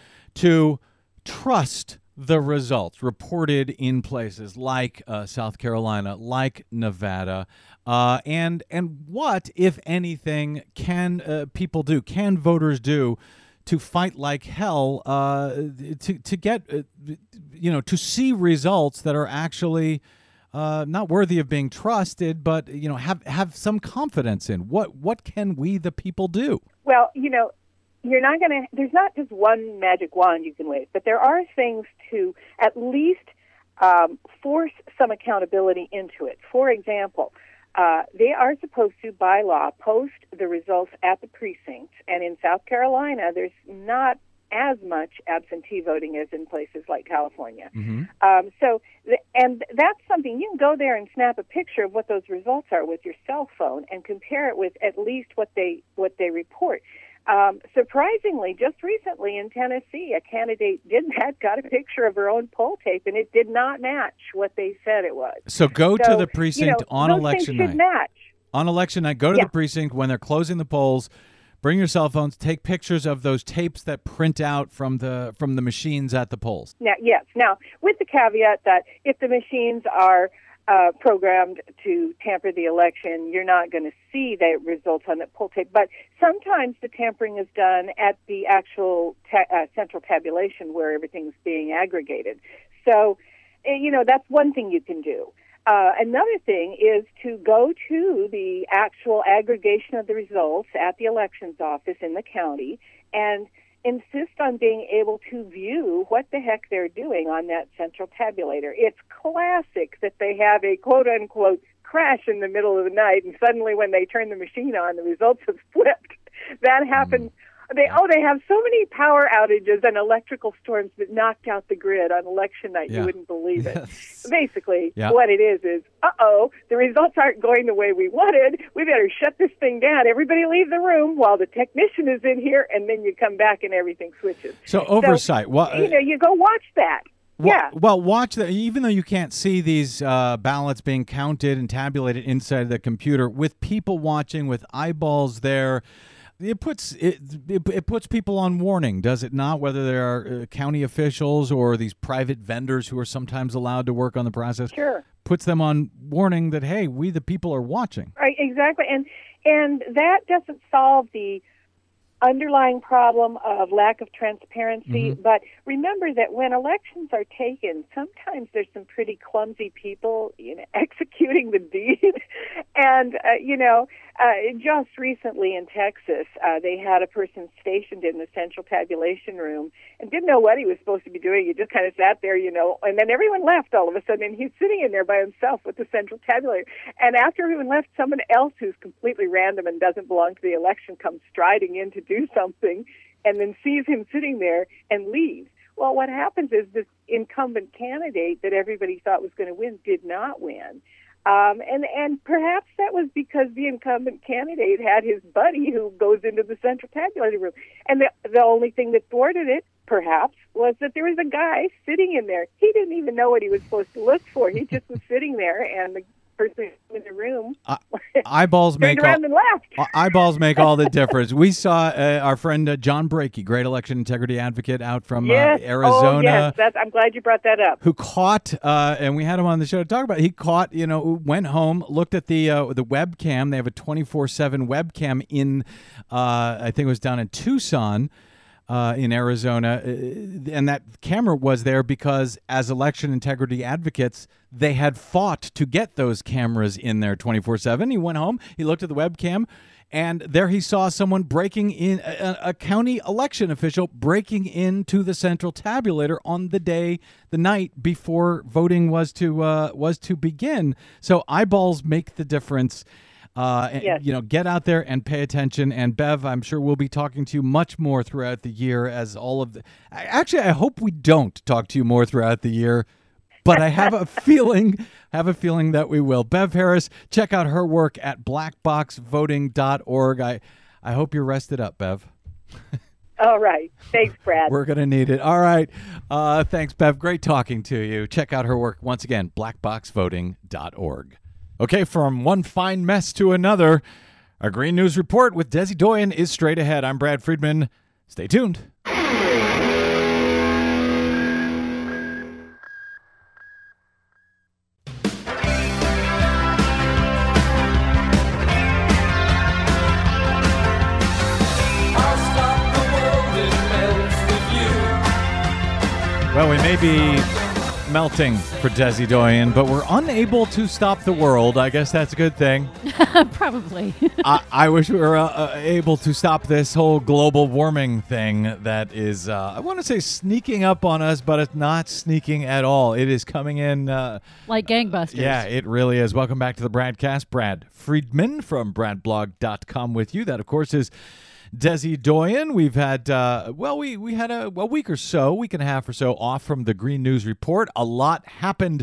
to trust the results reported in places like uh, South Carolina, like Nevada, uh, and and what, if anything, can uh, people do? Can voters do to fight like hell uh, to to get uh, you know to see results that are actually uh, not worthy of being trusted, but you know have have some confidence in? What what can we the people do? Well, you know, you're not going to, there's not just one magic wand you can wave, but there are things to at least um, force some accountability into it. For example, uh, they are supposed to, by law, post the results at the precinct. And in South Carolina, there's not as much absentee voting as in places like California. Mm-hmm. Um, so, the, and that's something, you can go there and snap a picture of what those results are with your cell phone and compare it with at least what they what they report. Um, surprisingly, just recently in Tennessee, a candidate did that, got a picture of her own poll tape, and it did not match what they said it was. So go So, to the precinct you know, on those election things should night. match. On election night, go to Yeah. the precinct when they're closing the polls. Bring your cell phones. Take pictures of those tapes that print out from the from the machines at the polls. Now, yes. Now, with the caveat that if the machines are uh, programmed to tamper the election, you're not going to see the results on the poll tape. But sometimes the tampering is done at the actual ta- uh, central tabulation where everything's being aggregated. So, eh, you know, that's one thing you can do. Uh, another thing is to go to the actual aggregation of the results at the elections office in the county and insist on being able to view what the heck they're doing on that central tabulator. It's classic that they have a quote-unquote crash in the middle of the night, and suddenly when they turn the machine on, the results have flipped. That happened. They oh, they have so many power outages and electrical storms that knocked out the grid on election night. Yeah. You wouldn't believe it. Yes. Basically, Yeah. what it is is, uh-oh, the results aren't going the way we wanted. We better shut this thing down. Everybody leave the room while the technician is in here, and then you come back and everything switches. So oversight. So, Well, you know, you go watch that. Wa- yeah. Well, watch that. Even though you can't see these uh, ballots being counted and tabulated inside the computer, with people watching, with eyeballs there, it puts it, it it puts people on warning, does it not? Whether they are uh, county officials or these private vendors who are sometimes allowed to work on the process, Sure. puts them on warning that, hey, we the people are watching. Right, exactly. And and that doesn't solve the underlying problem of lack of transparency. Mm-hmm. But remember that when elections are taken, sometimes there's some pretty clumsy people, you know, executing the deed. and, uh, you know, uh, just recently in Texas, uh, they had a person stationed in the central tabulation room and didn't know what he was supposed to be doing. He just kind of sat there, you know, and then everyone left all of a sudden, and he's sitting in there by himself with the central tabulator. And after everyone left, someone else who's completely random and doesn't belong to the election comes striding in to do something and then sees him sitting there and leaves. Well, what happens is this incumbent candidate that everybody thought was going to win did not win. Um, and, and perhaps that was because the incumbent candidate had his buddy who goes into the central tabulator room. And the, the only thing that thwarted it, perhaps, was that there was a guy sitting in there. He didn't even know what he was supposed to look for. He just was sitting there, and the person in the room Uh, eyeballs turned make all, around and left. uh, eyeballs make all the difference. We saw uh, our friend uh, John Brakey, great election integrity advocate out from yes. uh, Arizona. Oh, yes. That's, I'm glad you brought that up. Who caught, uh, and we had him on the show to talk about it. He caught, you know, went home, looked at the uh, the webcam. They have a twenty-four seven webcam in, uh, I think it was down in Tucson, uh, in Arizona. And that camera was there because as election integrity advocates, they had fought to get those cameras in there twenty-four seven. He went home, he looked at the webcam, and there he saw someone breaking in, a, a county election official breaking into the central tabulator on the day, the night before voting was to uh, was to begin. So eyeballs make the difference. Uh, and, Yes. You know, get out there and pay attention. And Bev, I'm sure we'll be talking to you much more throughout the year as all of the. Actually, I hope we don't talk to you more throughout the year. But I have a feeling, have a feeling that we will. Bev Harris, check out her work at black box voting dot org. I, I hope you're rested up, Bev. All right. Thanks, Brad. We're going to need it. All right. Uh, thanks, Bev. Great talking to you. Check out her work once again, black box voting dot org. Okay, from one fine mess to another, our Green News Report with Desi Doyen is straight ahead. I'm Brad Friedman. Stay tuned. Well, we may be melting for Desi Doyen, but we're unable to stop the world. I guess that's a good thing. Probably. I, I wish we were uh, uh, able to stop this whole global warming thing that is, uh, I want to say sneaking up on us, but it's not sneaking at all. It is coming in. Uh, Like gangbusters. yeah, it really is. Welcome back to the Bradcast. Brad Friedman from brad blog dot com with you. That, of course, is Desi Doyen. We've had, uh, well, we, we had a, a week or so, week and a half or so off from the Green News Report. A lot happened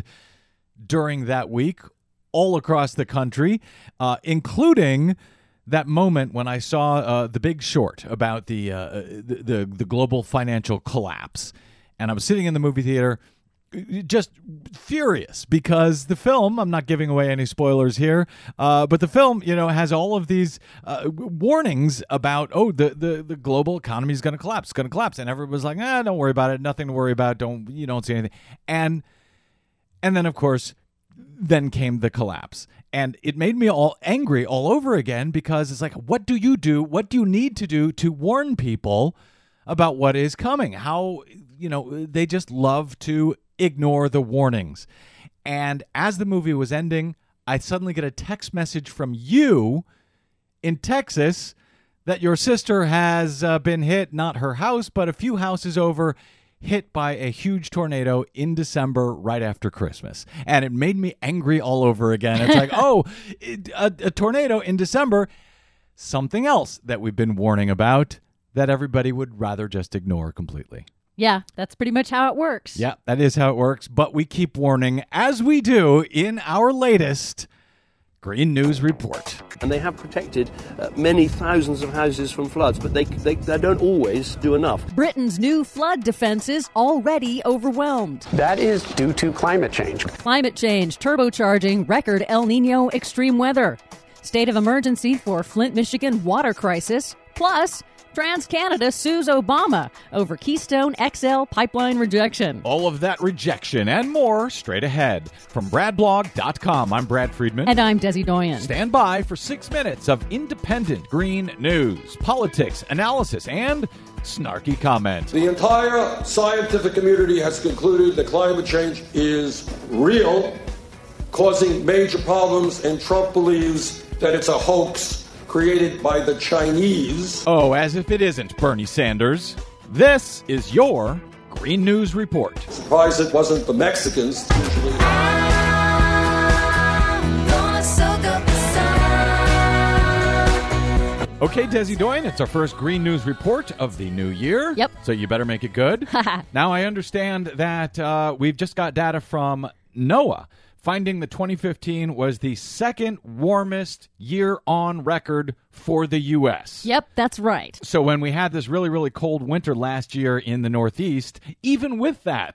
during that week all across the country, uh, including that moment when I saw uh, The Big Short about the, uh, the, the the global financial collapse. And I was sitting in the movie theater just furious because the film, I'm not giving away any spoilers here, uh, but the film, you know, has all of these uh, warnings about, oh, the, the, the global economy is going to collapse, it's going to collapse. And everyone was like, ah, don't worry about it. Nothing to worry about. Don't, you don't see anything. And, and then, of course, then came the collapse. And it made me all angry all over again because it's like, what do you do? What do you need to do to warn people about what is coming? How, you know, they just love to ignore the warnings. And as the movie was ending, I suddenly get a text message from you in Texas that your sister has uh, been hit, not her house, but a few houses over, hit by a huge tornado in December right after Christmas. And it made me angry all over again. It's like, oh, it, a, a tornado in December, something else that we've been warning about that everybody would rather just ignore completely. Yeah, that's pretty much how it works. Yeah, that is how it works. But we keep warning, as we do in our latest Green News Report. And they have protected uh, many thousands of houses from floods, but they, they they don't always do enough. Britain's new flood defenses already overwhelmed. That is due to climate change. Climate change turbocharging record El Nino extreme weather. State of emergency for Flint, Michigan water crisis. Plus, TransCanada sues Obama over Keystone X L pipeline rejection. All of that rejection and more straight ahead. From brad blog dot com, I'm Brad Friedman. And I'm Desi Doyen. Stand by for six minutes of independent green news, politics, analysis, and snarky comment. The entire scientific community has concluded that climate change is real, causing major problems, and Trump believes that it's a hoax created by the Chinese. Oh, as if it isn't, Bernie Sanders. This is your Green News Report. Surprised it wasn't the Mexicans. Usually. Okay, Desi Doyen, it's our first Green News Report of the new year. Yep. So you better make it good. Now, I understand that uh, we've just got data from NOAA finding that twenty fifteen was the second warmest year on record for the U S. Yep, that's right. So when we had this really, really cold winter last year in the Northeast, even with that,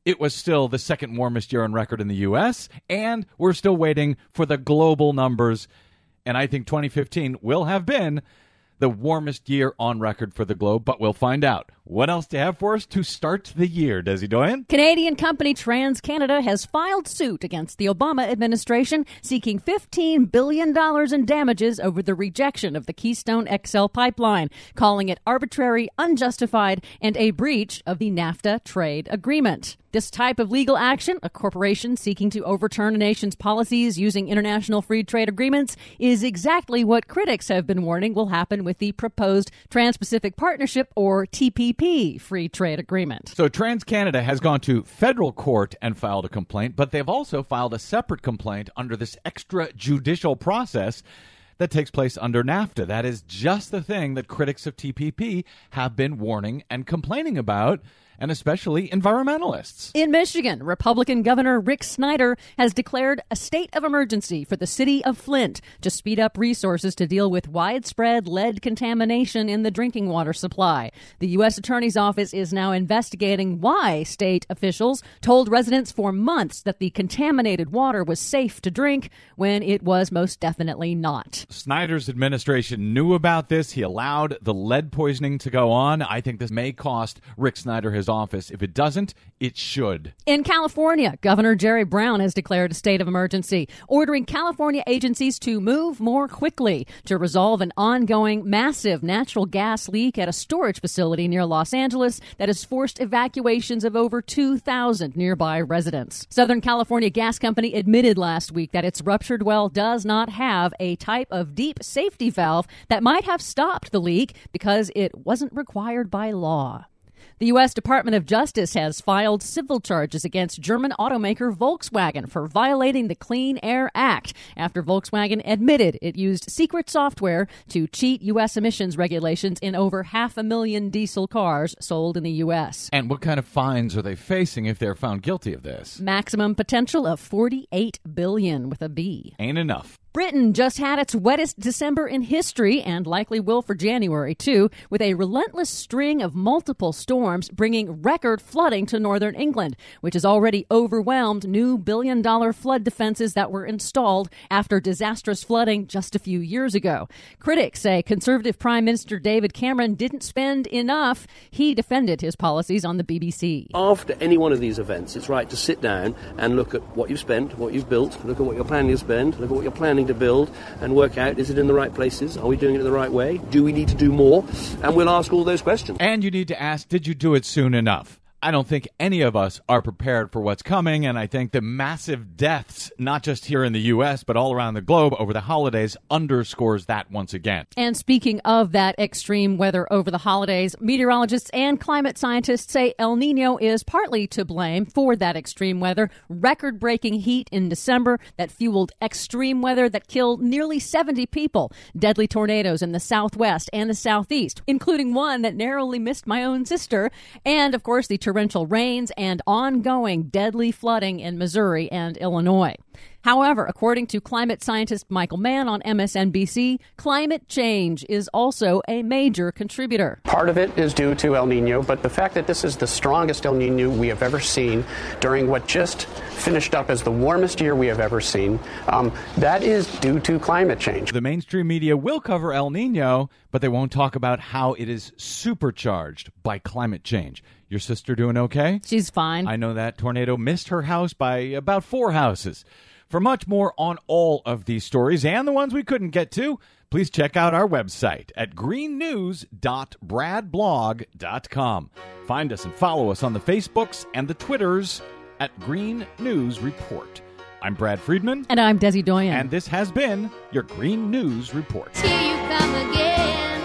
it was still the second warmest year on record in the U S, and we're still waiting for the global numbers. And I think twenty fifteen will have been the warmest year on record for the globe, but we'll find out. What else to have for us to start the year, Desi Doyen? Canadian company TransCanada has filed suit against the Obama administration, seeking fifteen billion dollars in damages over the rejection of the Keystone X L pipeline, calling it arbitrary, unjustified, and a breach of the NAFTA trade agreement. This type of legal action, a corporation seeking to overturn a nation's policies using international free trade agreements, is exactly what critics have been warning will happen with the proposed Trans-Pacific Partnership, or T P P, free trade agreement. So TransCanada has gone to federal court and filed a complaint, but they've also filed a separate complaint under this extrajudicial process that takes place under NAFTA. That is just the thing that critics of T P P have been warning and complaining about, and especially environmentalists. In Michigan, Republican Governor Rick Snyder has declared a state of emergency for the city of Flint to speed up resources to deal with widespread lead contamination in the drinking water supply. The U S Attorney's Office is now investigating why state officials told residents for months that the contaminated water was safe to drink when it was most definitely not. Snyder's administration knew about this. He allowed the lead poisoning to go on. I think this may cost Rick Snyder his office. If it doesn't, it should. In California, Governor Jerry Brown has declared a state of emergency, ordering California agencies to move more quickly to resolve an ongoing massive natural gas leak at a storage facility near Los Angeles that has forced evacuations of over two thousand nearby residents. Southern California Gas Company admitted last week that its ruptured well does not have a type of deep safety valve that might have stopped the leak because it wasn't required by law. The U S Department of Justice has filed civil charges against German automaker Volkswagen for violating the Clean Air Act after Volkswagen admitted it used secret software to cheat U S emissions regulations in over half a million diesel cars sold in the U S. And what kind of fines are they facing if they're found guilty of this? Maximum potential of forty-eight billion dollars with a B. Ain't enough. Britain just had its wettest December in history, and likely will for January, too, with a relentless string of multiple storms bringing record flooding to northern England, which has already overwhelmed new billion-dollar flood defenses that were installed after disastrous flooding just a few years ago. Critics say Conservative Prime Minister David Cameron didn't spend enough. He defended his policies on the B B C. After any one of these events, it's right to sit down and look at what you've spent, what you've built, look at what you're planning to spend, look at what you're planning to build, and work out, is it in the right places? Are we doing it the right way? Do we need to do more? And we'll ask all those questions. And you need to ask, did you do it soon enough? I don't think any of us are prepared for what's coming, and I think the massive deaths, not just here in the U S, but all around the globe over the holidays, underscores that once again. And speaking of that extreme weather over the holidays, meteorologists and climate scientists say El Nino is partly to blame for that extreme weather. Record-breaking heat in December that fueled extreme weather that killed nearly seventy people. Deadly tornadoes in the southwest and the southeast, including one that narrowly missed my own sister. And, of course, the torrential rains and ongoing deadly flooding in Missouri and Illinois. However, according to climate scientist Michael Mann on M S N B C, climate change is also a major contributor. Part of it is due to El Nino, but the fact that this is the strongest El Nino we have ever seen during what just finished up as the warmest year we have ever seen, um, that is due to climate change. The mainstream media will cover El Nino, but they won't talk about how it is supercharged by climate change. Your sister doing okay? She's fine. I know that tornado missed her house by about four houses. For much more on all of these stories and the ones we couldn't get to, please check out our website at green news dot brad blog dot com. Find us and follow us on the Facebooks and the Twitters at Green News Report. I'm Brad Friedman. And I'm Desi Doyen. And this has been your Green News Report. Here you come again,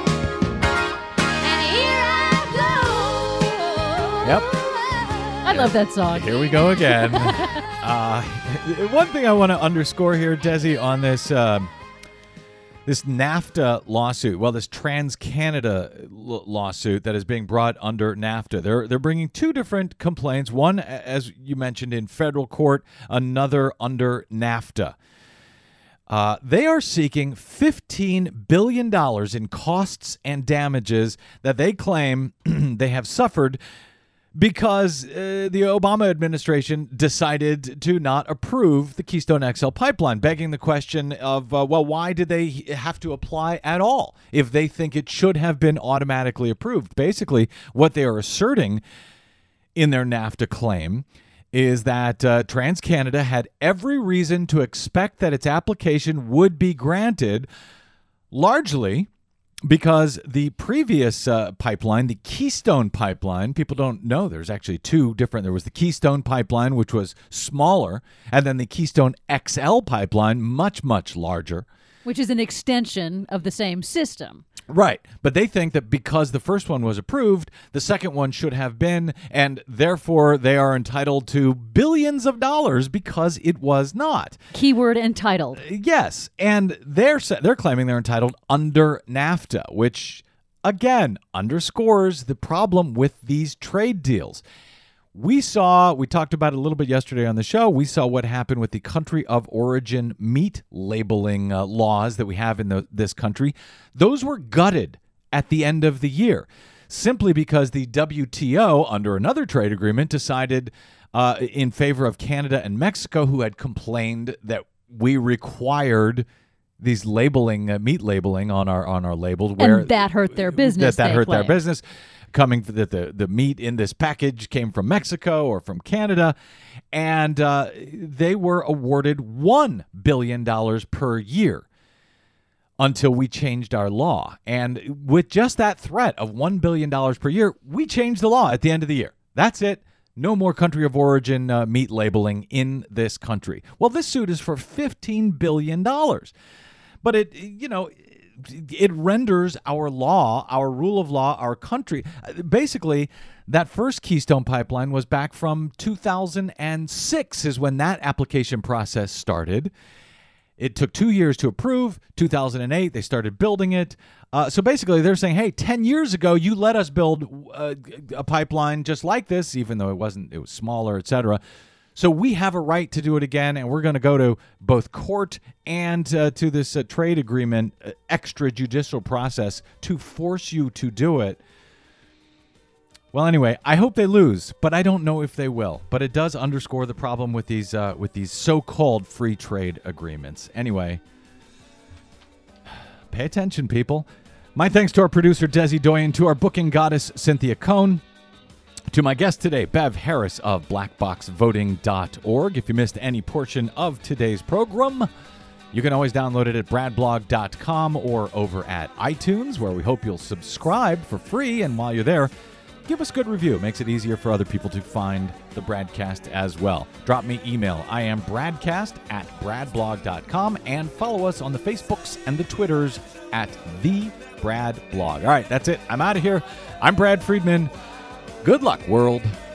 and here I go. Yep. I love that song. Here we go again. uh, one thing I want to underscore here, Desi, on this uh, this NAFTA lawsuit, well, this TransCanada l- lawsuit that is being brought under NAFTA. They're they're bringing two different complaints. One, as you mentioned, in federal court. Another under NAFTA. Uh, they are seeking fifteen billion dollars in costs and damages that they claim they have suffered because uh, the Obama administration decided to not approve the Keystone X L pipeline, begging the question of, uh, well, why did they have to apply at all if they think it should have been automatically approved? Basically, what they are asserting in their NAFTA claim is that uh, TransCanada had every reason to expect that its application would be granted, largely because the previous uh, pipeline, the Keystone Pipeline, people don't know there's actually two different. There was the Keystone Pipeline, which was smaller, and then the Keystone X L Pipeline, much, much larger. Which is an extension of the same system. Right. But they think that because the first one was approved, the second one should have been, and therefore they are entitled to billions of dollars because it was not. Keyword entitled. Yes. And they're they're claiming they're entitled under NAFTA, which, again, underscores the problem with these trade deals. We saw, we talked about it a little bit yesterday on the show, we saw what happened with the country of origin meat labeling uh, laws that we have in the, this country. Those were gutted at the end of the year, simply because the W T O, under another trade agreement, decided uh, in favor of Canada and Mexico, who had complained that we required these labeling, uh, meat labeling on our on our labels. Where and that hurt their business. That, that hurt claim. their business. Coming that the, the meat in this package came from Mexico or from Canada, and uh, they were awarded one billion dollars per year until we changed our law. And with just that threat of one billion dollars per year, we changed the law at the end of the year. That's it. No more country of origin uh, meat labeling in this country. Well, this suit is for fifteen billion dollars. But it, you know, it renders our law, our rule of law, our country. Basically, that first Keystone Pipeline was back from two thousand six is when that application process started. It took two years to approve. two thousand eight, they started building it. Uh, so basically, they're saying, hey, ten years ago, you let us build a, a pipeline just like this, even though it wasn't, it was smaller, et cetera. So we have a right to do it again, and we're going to go to both court and uh, to this uh, trade agreement uh, extrajudicial process to force you to do it. Well, anyway, I hope they lose, but I don't know if they will. But it does underscore the problem with these uh, with these so-called free trade agreements. Anyway, pay attention, people. My thanks to our producer, Desi Doyen, to our booking goddess, Cynthia Cohn. To my guest today, Bev Harris of black box voting dot org. If you missed any portion of today's program, you can always download it at brad blog dot com or over at iTunes, where we hope you'll subscribe for free. And while you're there, give us a good review. It makes it easier for other people to find the Bradcast as well. Drop me email. I am bradcast at brad blog dot com, and follow us on the Facebooks and the Twitters at The Brad Blog. All right, that's it. I'm out of here. I'm Brad Friedman. Good luck, world.